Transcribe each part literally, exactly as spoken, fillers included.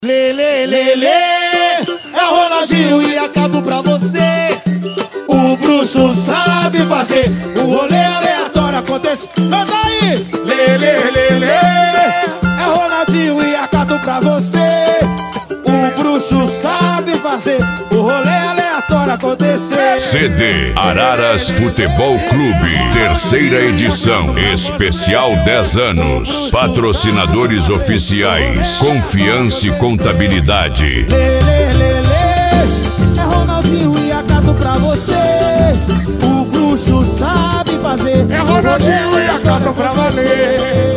Lê, lê, lê, lê, é o Ronaldinho e a Cado pra você. O bruxo sabe fazer o rolê aleatório acontecer. Canta aí! Lê, lê, lê, lê, é o Ronaldinho e a Cado pra você. O bruxo sabe fazer o rolê aleatório acontecer. C D Araras Futebol Clube, terceira edição, especial dez anos. Patrocinadores oficiais, Confiança e Contabilidade. Lê, lê, lê, lê, é Ronaldinho e a Cado pra você. O bruxo sabe fazer. É Ronaldinho e a Cado pra valer.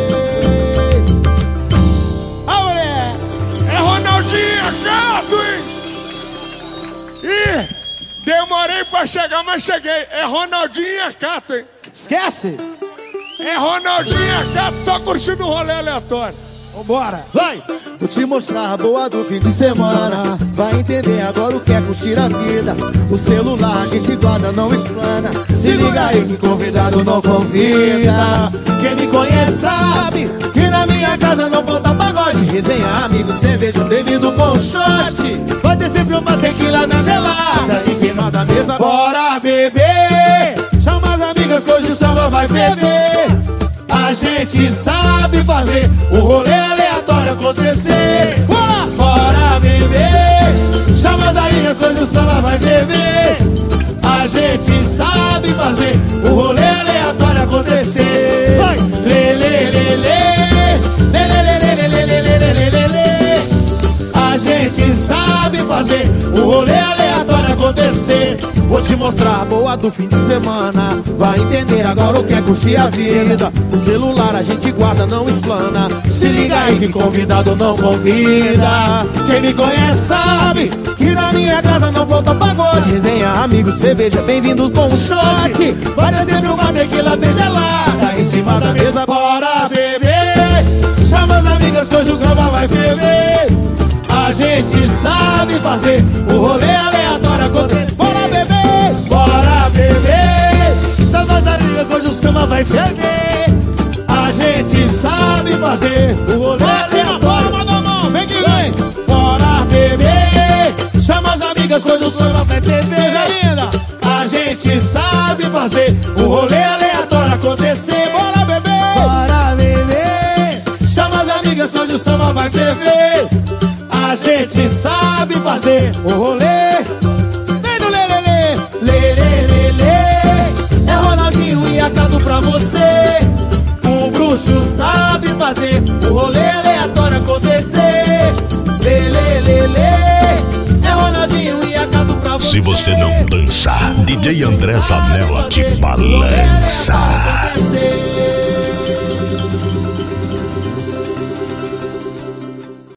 A mulher é Ronaldinho e a Cado, hein? Ih, demorei pra chegar, mas cheguei. É Ronaldinho e a Cado, hein? esquece. É Ronaldinho e a Cado só curtindo o rolê aleatório. Vambora, vai! Vou te mostrar a boa do fim de semana. Vai entender agora o que é curtir a vida. O celular a gente guarda, não explana. Se liga aí que convidado não convida. Quem me conhece sabe que na minha casa não falta pagode. Resenha, amigo, cerveja, bebido com shot. Vai ter sempre uma tequila na gelada em cima da mesa. Bora beber! Chama as amigas que hoje o samba vai ferver. A gente sabe fazer o rolê aleatório acontecer. Bora, bora beber. Chama as amigas quando o samba vai beber. A gente sabe fazer o rolê aleatório acontecer. Vai, lê, lê, lê, lê. Lê, lê, lê, lê, lê, lê, lê, lê, lê, lê, lê. A gente sabe fazer o rolê aleatório acontecer. Vou te mostrar a boa do fim de semana. Vai entender agora o que é curtir a vida. O celular a gente guarda, não explana. Se liga aí que convidado não convida. Quem me conhece sabe que na minha casa não falta pagode. Resenha, amigos, cerveja, bem-vindos com um shot. Vai ter sempre uma tequila bem gelada em cima da mesa. Bora beber. Chama as amigas que hoje o samba vai ferver. A gente sabe fazer o rolê aleatório acontecer. Bora beber, bora beber. Chama as amigas que hoje o samba vai ferver. A gente sabe fazer o rolê aleatório. Bora, manda a mão, vem que vem. Bora beber. Chama as amigas que hoje o samba vai ferver. Coisa linda. A gente sabe fazer o rolê aleatório acontecer. Bora beber, bora beber. Chama as amigas que hoje o samba vai ferver. A gente sabe fazer o rolê. Vem no lê, lê, lê. Lê, lê, lê, lê. É Ronaldinho e a Cado pra você. O bruxo sabe fazer o rolê aleatório acontecer. Lê, lê, lê, lê. É Ronaldinho e a Cado pra você. Se você não dançar, D J André Zanella te balança.